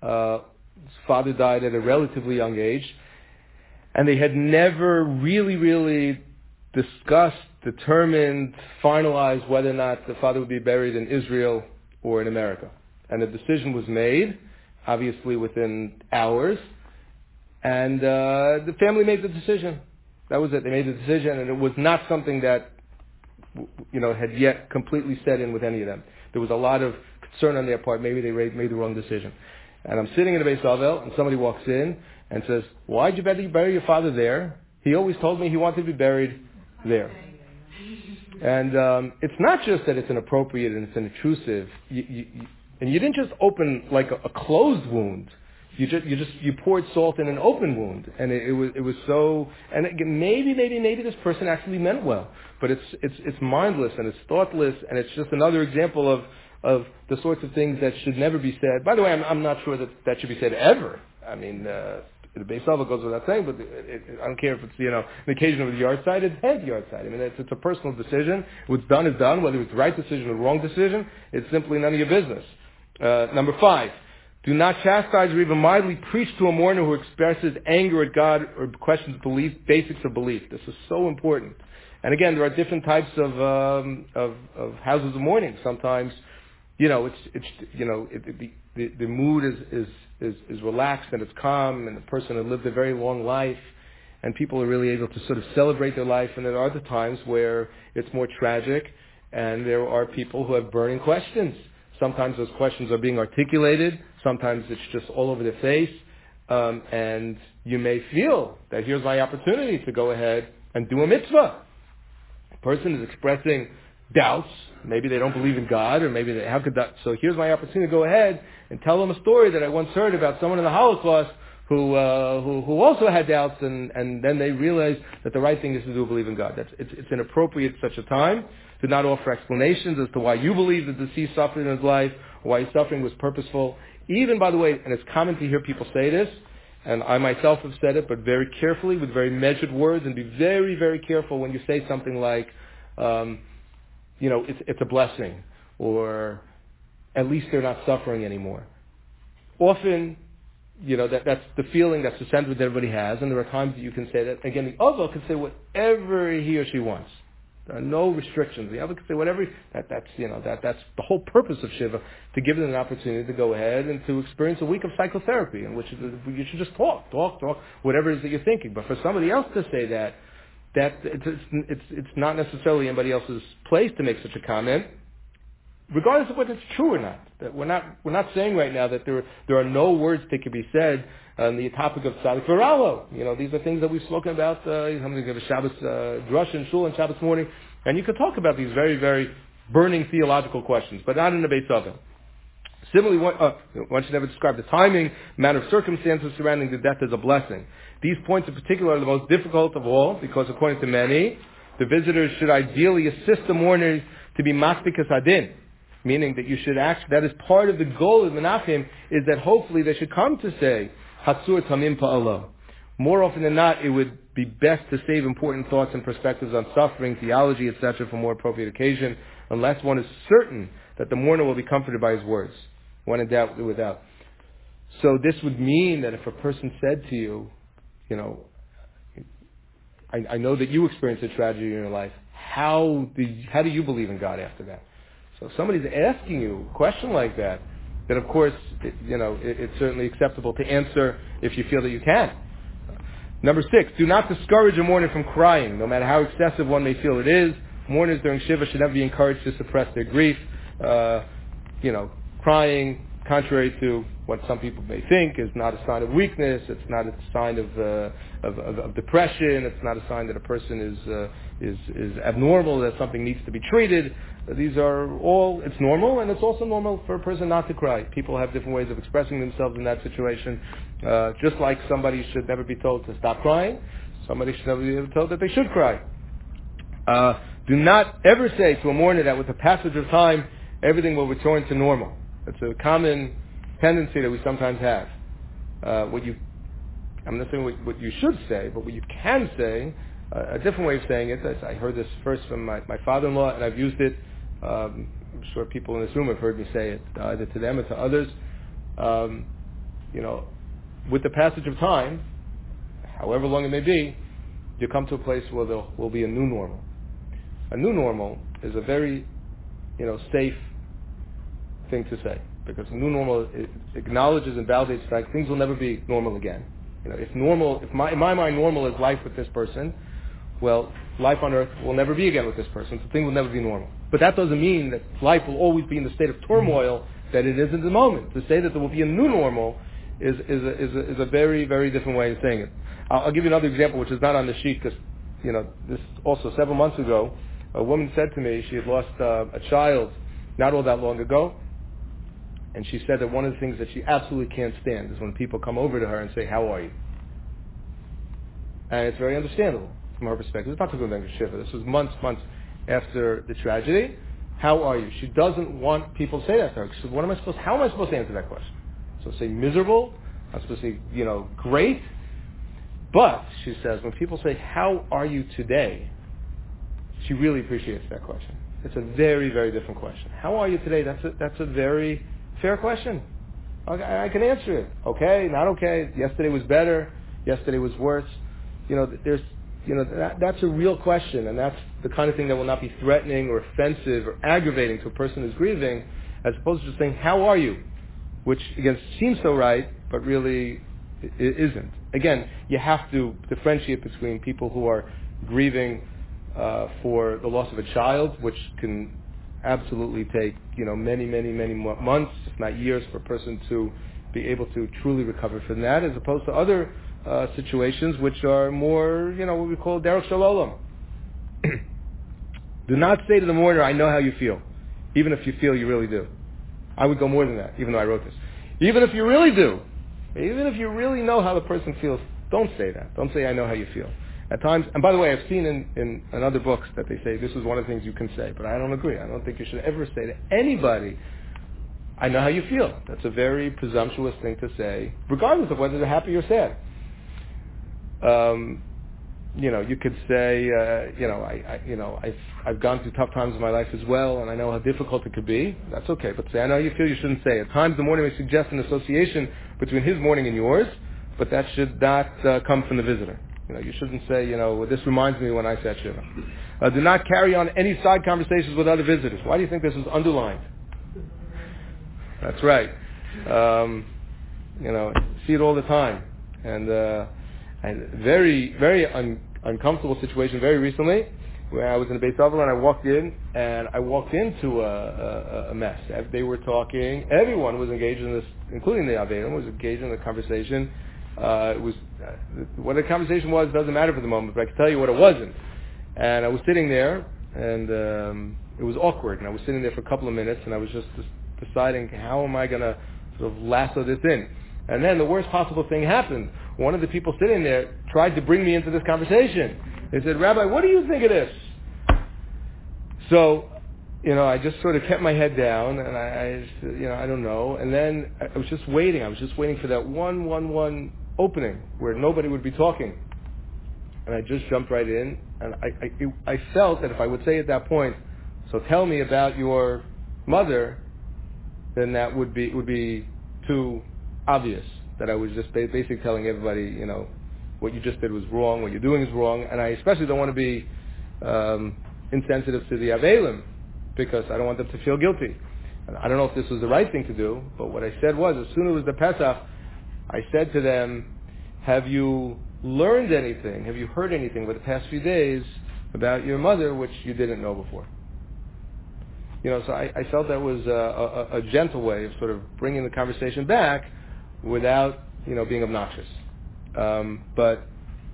father died at a relatively young age, and they had never really, really discussed, determined, finalized whether or not the father would be buried in Israel or in America. And the decision was made, obviously within hours, and the family made the decision. That was it. They made the decision, and it was not something that had yet completely set in with any of them. There was a lot of concern on their part. Maybe they made the wrong decision. And I'm sitting in a Beis Avel, and somebody walks in and says, "Why'd you bury your father there? He always told me he wanted to be buried there." And it's not just that it's inappropriate and it's intrusive. And you didn't just open like a closed wound. You poured salt in an open wound, and it was so. And again, maybe this person actually meant well, but it's mindless and it's thoughtless, and it's just another example of the sorts of things that should never be said. By the way, I'm not sure that should be said ever. I mean, the Beis Avel goes without saying, but I don't care if it's an occasion of the yard side. It's head yard side. I mean, it's a personal decision. What's done is done. Whether it's the right decision or the wrong decision, it's simply none of your business. Number 5. Do not chastise or even mildly preach to a mourner who expresses anger at God or questions belief, basics of belief. This is so important. And again, there are different types of houses of mourning. Sometimes, the mood is relaxed and it's calm, and the person has lived a very long life, and people are really able to sort of celebrate their life. And there are other times where it's more tragic, and there are people who have burning questions. Sometimes those questions are being articulated. Sometimes it's just all over their face. And you may feel that here's my opportunity to go ahead and do a mitzvah. A person is expressing doubts. Maybe they don't believe in God, or maybe how could that? So here's my opportunity to go ahead and tell them a story that I once heard about someone in the Holocaust who also had doubts, and then they realized that the right thing is to believe in God. It's inappropriate at such a time to not offer explanations as to why you believe that the deceased suffered in his life, or why his suffering was purposeful. Even, by the way, and it's common to hear people say this, and I myself have said it, but very carefully, with very measured words, and be very, very careful when you say something like, it's a blessing, or at least they're not suffering anymore. Often, that's the feeling, that's the sentiment that everybody has, and there are times that you can say that. Again, the other can say whatever he or she wants. There are no restrictions. The other can say whatever. That's the whole purpose of Shiva, to give them an opportunity to go ahead and to experience a week of psychotherapy, in which you should just talk, whatever it is that you're thinking. But for somebody else to say that it's not necessarily anybody else's place to make such a comment, regardless of whether it's true or not. That we're not saying right now that there are no words that can be said on the topic of Tzadik V'Ralo. These are things that we've spoken about. Something of a Shabbos drush and shul and Shabbos morning, and you could talk about these very, very burning theological questions, but not in the Beis Avel. Similarly, one should never describe the timing, manner of circumstances surrounding the death as a blessing. These points in particular are the most difficult of all, because according to many, the visitors should ideally assist the mourners to be maspikas adin, meaning that you should that is part of the goal of Menachem, is that hopefully they should come to say, Hatsur Tamim Pa'alo. More often than not, it would be best to save important thoughts and perspectives on suffering, theology, etc. for more appropriate occasion, unless one is certain that the mourner will be comforted by his words. When in doubt, do without. So this would mean that if a person said to you, I know that you experienced a tragedy in your life. How do you believe in God after that? So if somebody's asking you a question like that, then of course, it's certainly acceptable to answer if you feel that you can. Number 6, do not discourage a mourner from crying, no matter how excessive one may feel it is. Mourners during Shiva should never be encouraged to suppress their grief. Crying, contrary to what some people may think, is not a sign of weakness. It's not a sign of depression. It's not a sign that a person is abnormal, that something needs to be treated. These are all, it's normal, and it's also normal for a person not to cry. People have different ways of expressing themselves in that situation. Just like somebody should never be told to stop crying, somebody should never be told that they should cry. Do not ever say to a mourner that with the passage of time, everything will return to normal. It's a common tendency that we sometimes have. I'm not saying what you should say, but what you can say, a different way of saying it. I heard this first from my father-in-law, and I've used it. I'm sure people in this room have heard me say it, either to them or to others. With the passage of time, however long it may be, you come to a place where there will be a new normal. A new normal is a very, safe thing to say, because a new normal acknowledges and validates the fact things will never be normal again. In my mind normal is life with this person, well, life on earth will never be again with this person, so things will never be normal. But that doesn't mean that life will always be in the state of turmoil that it is at the moment. To say that there will be a new normal is a very, very different way of saying it. I'll give you another example, which is not on the sheet, because, this also several months ago, a woman said to me she had lost a child not all that long ago, and she said that one of the things that she absolutely can't stand is when people come over to her and say, "How are you?" And it's very understandable from her perspective. It's not to go to Shiva. This was months after the tragedy. How are you? She doesn't want people to say that to her. She said, how am I supposed to answer that question? So say miserable. I'm supposed to say, great. But, she says, when people say, "How are you today?" she really appreciates that question. It's a very, very different question. How are you today? That's a very fair question. I can answer it. Okay, not okay. Yesterday was better. Yesterday was worse. That's a real question, and that's the kind of thing that will not be threatening or offensive or aggravating to a person who's grieving, as opposed to just saying, "How are you?" which, again, seems so right, but really it isn't. Again, you have to differentiate between people who are grieving for the loss of a child, which can absolutely take, many, many, many months, if not years, for a person to be able to truly recover from that, as opposed to other situations which are more, what we call derech shalom. Do not say to the mourner, "I know how you feel," even if you feel you really do. I would go more than that, even though I wrote this. Even if you really do, even if you really know how the person feels, don't say that. Don't say, "I know how you feel." At times, and by the way, I've seen in other books that they say this is one of the things you can say, but I don't agree. I don't think you should ever say to anybody, "I know how you feel." That's a very presumptuous thing to say, regardless of whether they're happy or sad. You could say, I've gone through tough times in my life as well, and I know how difficult it could be. That's okay, but say, "I know how you feel," you shouldn't say. At times, the mourner may suggest an association between his mourning and yours, but that should not come from the visitor. You shouldn't say, "This reminds me when I said Shiva." Do not carry on any side conversations with other visitors. Why do you think this is underlined? That's right. See it all the time. And very, very uncomfortable situation very recently, where I was in a Beis Avel and I walked into a mess. They were talking, everyone was engaged in this, including the Avedim, was engaged in the conversation. What the conversation was doesn't matter for the moment, but I can tell you what it wasn't. And I was sitting there, and it was awkward, and I was sitting there for a couple of minutes, and I was just deciding, how am I going to sort of lasso this in? And then the worst possible thing happened. One of the people sitting there tried to bring me into this conversation. They said, "Rabbi, what do you think of this?" So, I just sort of kept my head down, and I don't know. And then I was just waiting. I was just waiting for that one opening where nobody would be talking. And I just jumped right in, and I felt that if I would say at that point, "So tell me about your mother," then that would be too obvious. That I was just basically telling everybody, what you just did was wrong, what you're doing is wrong, and I especially don't want to be insensitive to the Avelim, because I don't want them to feel guilty. And I don't know if this was the right thing to do, but what I said was, as soon as it was the Pesach, I said to them, have you learned anything? Have you heard anything over the past few days about your mother which you didn't know before? So I felt that was a gentle way of sort of bringing the conversation back without, being obnoxious. But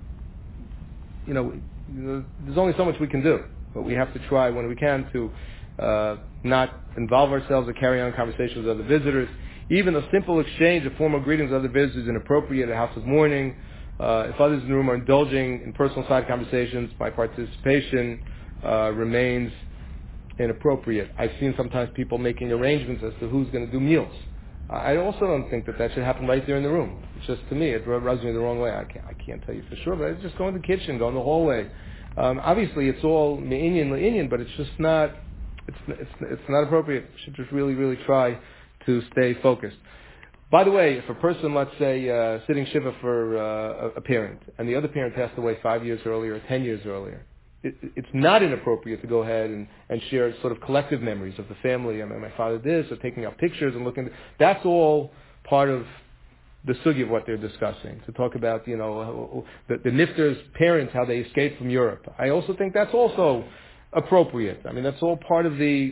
there's only so much we can do. But we have to try when we can to not involve ourselves or carry on conversations with other visitors. Even a simple exchange of formal greetings with other visitors is inappropriate at a house of mourning. If others in the room are indulging in personal side conversations, my participation remains inappropriate. I've seen sometimes people making arrangements as to who's going to do meals. I also don't think that should happen right there in the room. It's just, to me, it rubs me the wrong way. I can't tell you for sure, but I just go in the kitchen, go in the hallway. Obviously, it's all me'inyan, but it's just not. It's not appropriate. We should just really, really try to stay focused. By the way, if a person, let's say, sitting shiva for a parent, and the other parent passed away 5 years earlier or 10 years earlier, it's not inappropriate to go ahead and share sort of collective memories of the family. I mean, my father this, or taking out pictures and looking. That's all part of the sugi of what they're discussing. To talk about, the Nifter's parents, how they escaped from Europe. I also think that's also appropriate. I mean, that's all part of the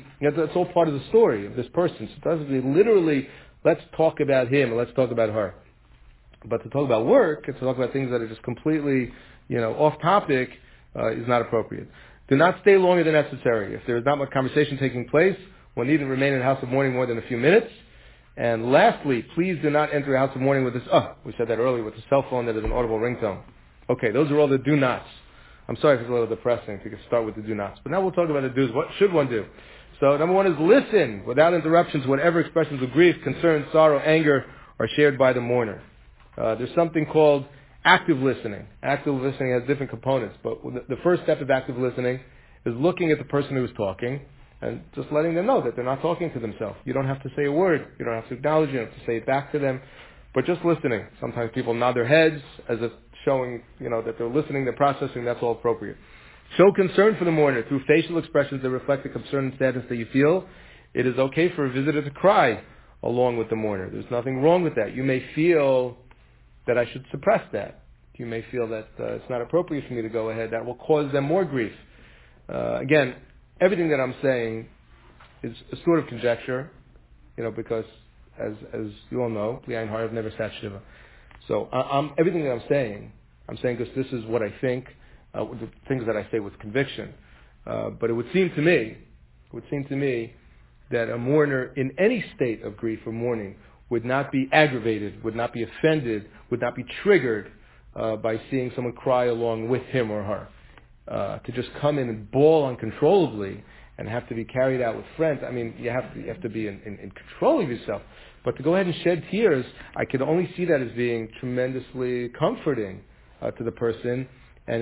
story of this person. So it doesn't mean literally, let's talk about him and let's talk about her. But to talk about work and to talk about things that are just completely, off topic, is not appropriate. Do not stay longer than necessary. If there is not much conversation taking place, one needn't remain in the house of mourning more than a few minutes. And lastly, please do not enter a house of mourning with this, we said that earlier, with a cell phone that is an audible ringtone. Okay, those are all the do nots. I'm sorry if it's a little depressing to start with the do nots. But now we'll talk about the do's. What should one do? So number one is listen without interruptions whatever expressions of grief, concern, sorrow, anger are shared by the mourner. There's something called active listening. Active listening has different components, but the first step of active listening is looking at the person who is talking and just letting them know that they're not talking to themselves. You don't have to say a word. You don't have to acknowledge it. You don't have to say it back to them, but just listening. Sometimes people nod their heads as if showing, that they're listening, they're processing. That's all appropriate. Show concern for the mourner through facial expressions that reflect the concern and sadness that you feel. It is okay for a visitor to cry along with the mourner. There's nothing wrong with that. You may feel that I should suppress that. You may feel that it's not appropriate for me to go ahead. That will cause them more grief. Again, everything that I'm saying is a sort of conjecture, because as you all know, Bli Ayin Hara, I've never sat Shiva. So everything that I'm saying because this is what I think, the things that I say with conviction. But it would seem to me that a mourner in any state of grief or mourning would not be aggravated, would not be offended, would not be triggered by seeing someone cry along with him or her. To just come in and bawl uncontrollably and have to be carried out with friends, I mean, you have to be in control of yourself. But to go ahead and shed tears, I can only see that as being tremendously comforting to the person, and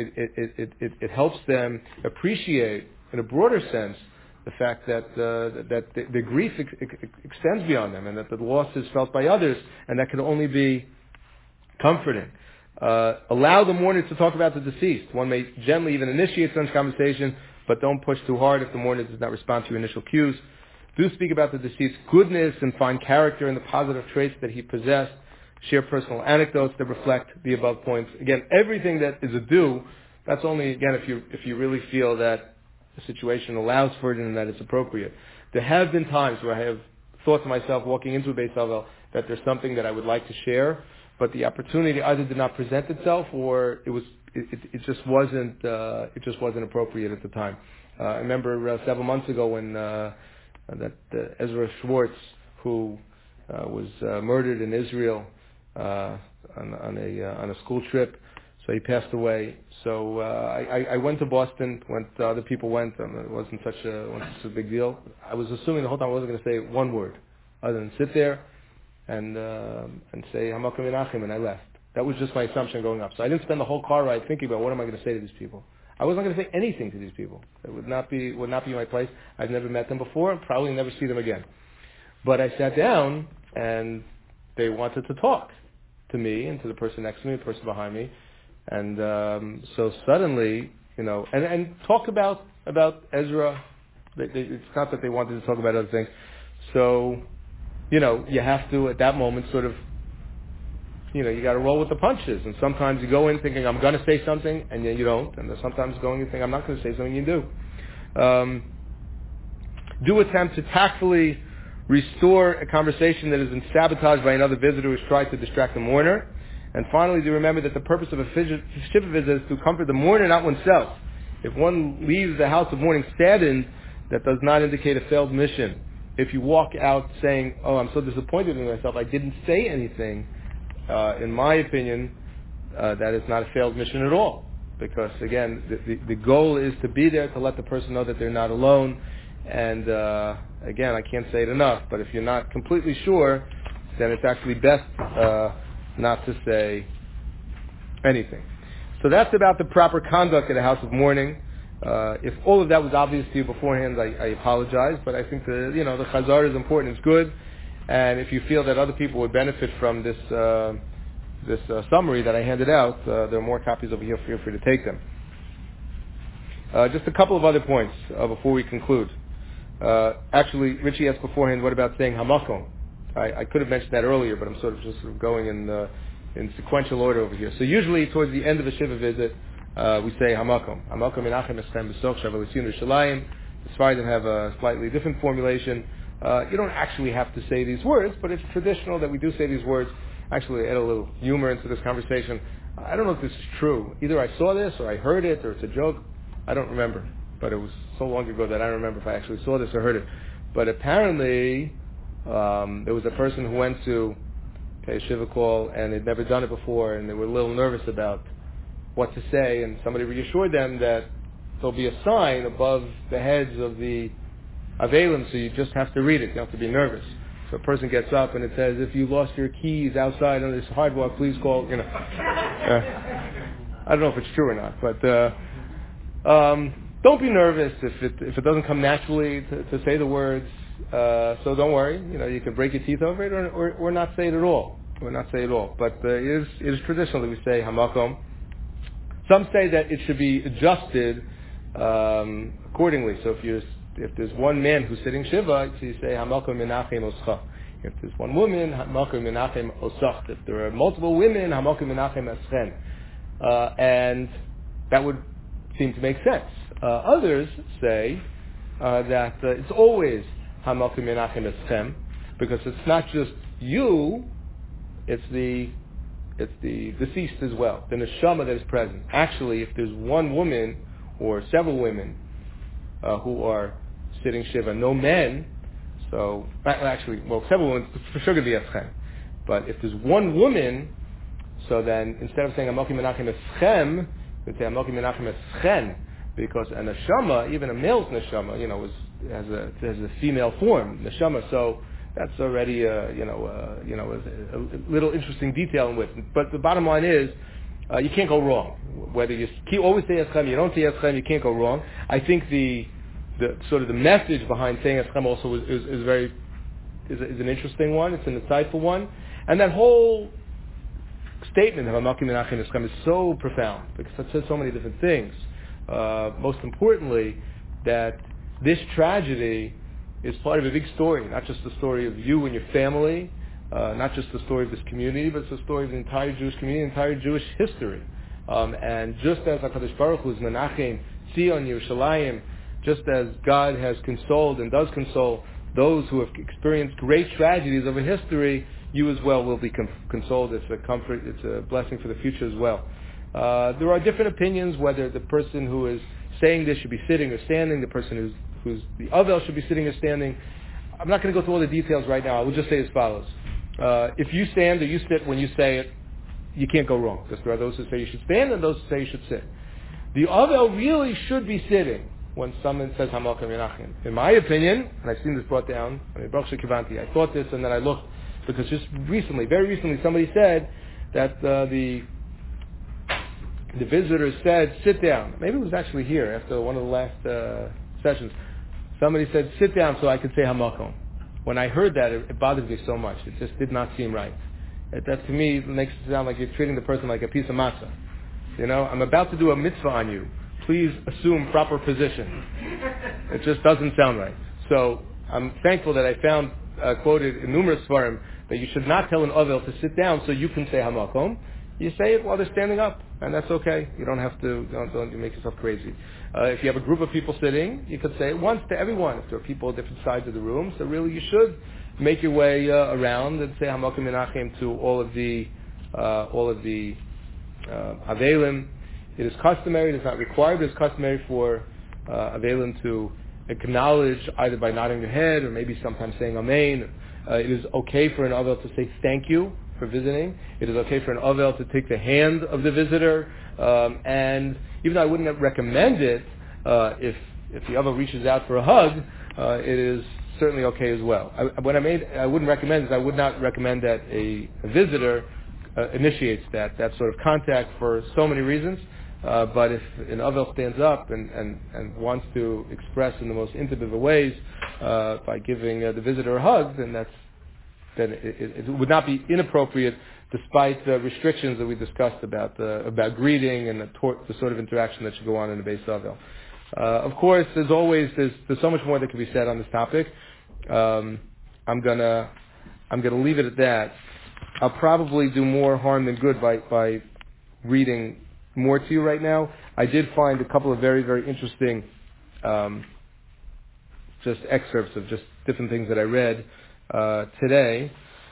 it helps them appreciate, in a broader sense, the fact that the grief extends beyond them, and that the loss is felt by others, and that can only be comforting. Allow the mourner to talk about the deceased. One may gently even initiate such conversation, but don't push too hard if the mourner does not respond to your initial cues. Do speak about the deceased's goodness and fine character and the positive traits that he possessed. Share personal anecdotes that reflect the above points. Again, everything that is a do, that's only, again, if you really feel that the situation allows for it and that it's appropriate. There have been times where I have thought to myself, walking into a Beis Havel, that there's something that I would like to share, but the opportunity either did not present itself, or it just wasn't appropriate at the time. I remember several months ago when Ezra Schwartz, who was murdered in Israel on a school trip, so he passed away. So I went to Boston when other people went. It wasn't such a big deal. I was assuming the whole time I wasn't going to say one word other than sit there and say Hamakom Menachem, and I left. That was just my assumption going up. So I didn't spend the whole car ride thinking about what am I going to say to these people. I wasn't going to say anything to these people. It would not be my place. I've never met them before. Probably never see them again. But I sat down, and they wanted to talk to me and to the person next to me, the person behind me, and so suddenly, and talk about Ezra It's not that they wanted to talk about other things. So, you have to, at that moment, sort of, you got to roll with the punches. And sometimes you go in thinking, I'm going to say something, and then you don't. And then sometimes going in thinking, I'm not going to say something, you do. Do attempt to tactfully restore a conversation that has been sabotaged by another visitor who has tried to distract the mourner. And finally, do remember that the purpose of a shiva visit is to comfort the mourner, not oneself. If one leaves the house of mourning saddened, that does not indicate a failed mission. If you walk out saying, oh, I'm so disappointed in myself, I didn't say anything, in my opinion, that is not a failed mission at all. Because, again, the goal is to be there to let the person know that they're not alone. And, again, I can't say it enough, but if you're not completely sure, then it's actually best not to say anything. So that's about the proper conduct at a house of mourning. If all of that was obvious to you beforehand, I apologize, but I think the chazar is important, it's good. And if you feel that other people would benefit from this summary that I handed out, there are more copies over here. Feel free to take them. Just a couple of other points before we conclude. Actually, Richie asked beforehand, what about saying hamakom? I could have mentioned that earlier, but I'm sort of going in sequential order over here. So usually towards the end of a shiva visit, we say hamakom. Hamakom menachem eschem b'soch shavel yisinu Yerushalayim. The Sfardim have a slightly different formulation. You don't actually have to say these words, but it's traditional that we do say these words. Actually, add a little humor into this conversation. I don't know if this is true. Either I saw this, or I heard it, or it's a joke. I don't remember. But it was so long ago that I don't remember if I actually saw this or heard it. But apparently, there was a person who went to a shiva call, and they'd never done it before, and they were a little nervous about what to say, and somebody reassured them that there'll be a sign above the heads of the Avelim, so you just have to read it. You don't have to be nervous. So a person gets up and it says, if you lost your keys outside on this sidewalk, please call, I don't know if it's true or not, but don't be nervous if it doesn't come naturally to say the words. So don't worry. You can break your teeth over it or not say it at all. Or not say it all. But it is traditional that we say hamakom. Some say that it should be adjusted accordingly. So if there's one man who's sitting shiva, so you say hamakom menachem oscha. If there's one woman, hamakom menachem osach. If there are multiple women, hamakom menachem eschen. And that would seem to make sense. Others say that it's always hamakom menachem eschen, because it's not just you, it's the deceased as well, the neshama that is present. Actually, if there's one woman or several women who are sitting shiva, no men, so actually, several women for sure going to be eschem. But if there's one woman, so then instead of saying hamakom menachem eschem, we say hamakom menachem eschen, because a neshama, even a male's neshama, has a female form, neshama. So that's already a little interesting detail with. But the bottom line is, you can't go wrong. Whether you always say eschem, you don't say eschem, you can't go wrong. I think the sort of the message behind saying eschem also is an interesting one. It's an insightful one, and that whole statement of hamakom menachem eschem is so profound because it says so many different things. Most importantly, that this tragedy is part of a big story, not just the story of you and your family, not just the story of this community, but it's the story of the entire Jewish community, entire Jewish history. And just as HaKadosh Baruch Hu is Menachem, Tzion, Yerushalayim, just as God has consoled and does console those who have experienced great tragedies over history, you as well will be consoled. It's a comfort, it's a blessing for the future as well. There are different opinions whether the person who is saying this should be sitting or standing, the person who's the Avel should be sitting or standing. I'm not going to go through all the details right now. I will just say as follows. If you stand or you sit when you say it, you can't go wrong. Because there are those who say you should stand and those who say you should sit. The Avel really should be sitting when someone says hamakom menachem. In my opinion, and I've seen this brought down, I thought this and then I looked, because just recently, very recently, somebody said that the visitor said, sit down. Maybe it was actually here after one of the last sessions. Somebody said, sit down so I could say hamakom. When I heard that, it bothered me so much. It just did not seem right. That to me makes it sound like you're treating the person like a piece of matzah. I'm about to do a mitzvah on you. please assume proper position. It just doesn't sound right. So I'm thankful that I found quoted in numerous svarim that you should not tell an Avel to sit down so you can say Hamakom. You say it while they're standing up, and that's okay. You don't have to, don't make yourself crazy. If you have a group of people sitting, you could say it once to everyone. If there are people at different sides of the room, so really you should make your way around and say Hamakom Menachem to all of the Avelim. It is customary, it is not required, but it's customary for Avelim to acknowledge either by nodding your head or maybe sometimes saying Amen. It is okay for an Avel to say thank you for visiting. It is okay for an Avel to take the hand of the visitor. And even though I wouldn't recommend it, if the Avel reaches out for a hug, it is certainly okay as well. I wouldn't recommend is I would not recommend that a visitor initiates that sort of contact for so many reasons. But if an Avel stands up and wants to express in the most intimate of ways by giving the visitor a hug, then it would not be inappropriate, despite the restrictions that we discussed about greeting and the sort of interaction that should go on in the Beis Avel. Of course, as always, there's so much more that can be said on this topic. I'm gonna leave it at that. I'll probably do more harm than good by reading more to you right now. I did find a couple of very, very interesting just excerpts of just different things that I read today.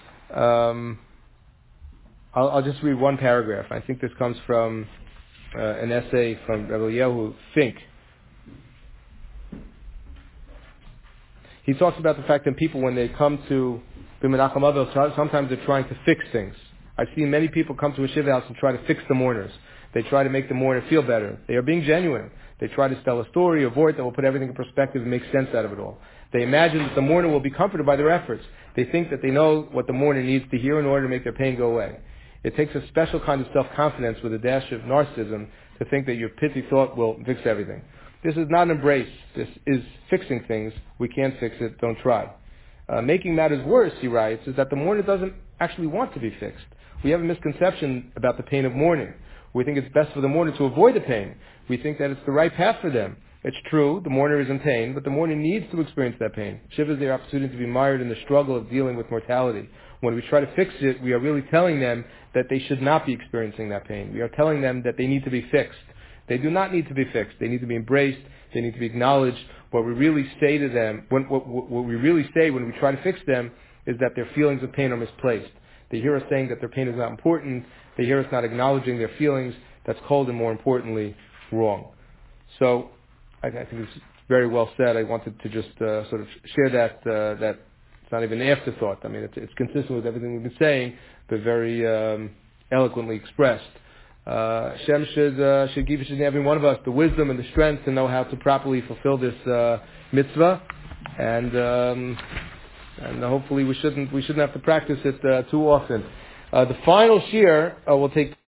I'll just read one paragraph. I think this comes from an essay from Rabbi Yehu Fink. He talks about the fact that people, when they come to the Menachem Avel, sometimes they're trying to fix things. I've seen many people come to a shiva house and try to fix the mourners. They try to make the mourner feel better. They are being genuine. They try to tell a story, a vort that will put everything in perspective and make sense out of it all. They imagine that the mourner will be comforted by their efforts. They think that they know what the mourner needs to hear in order to make their pain go away. It takes a special kind of self-confidence with a dash of narcissism to think that your pithy thought will fix everything. This is not an embrace. This is fixing things. We can't fix it. Don't try. Making matters worse, he writes, is that the mourner doesn't actually want to be fixed. We have a misconception about the pain of mourning. We think it's best for the mourner to avoid the pain. We think that it's the right path for them. It's true, the mourner is in pain, but the mourner needs to experience that pain. Shiva is their opportunity to be mired in the struggle of dealing with mortality. When we try to fix it, we are really telling them that they should not be experiencing that pain. We are telling them that they need to be fixed. They do not need to be fixed. They need to be embraced. They need to be acknowledged. What we really say to them, what we really say when we try to fix them, is that their feelings of pain are misplaced. They hear us saying that their pain is not important. They hear us not acknowledging their feelings. That's cold and, more importantly, wrong. So I think it's very well said. I wanted to just sort of share that it's not even an afterthought. I mean, it's consistent with everything we've been saying, but very eloquently expressed. Hashem should give each and every one of us the wisdom and the strength to know how to properly fulfill this mitzvah, and hopefully we shouldn't have to practice it too often. The final shir will take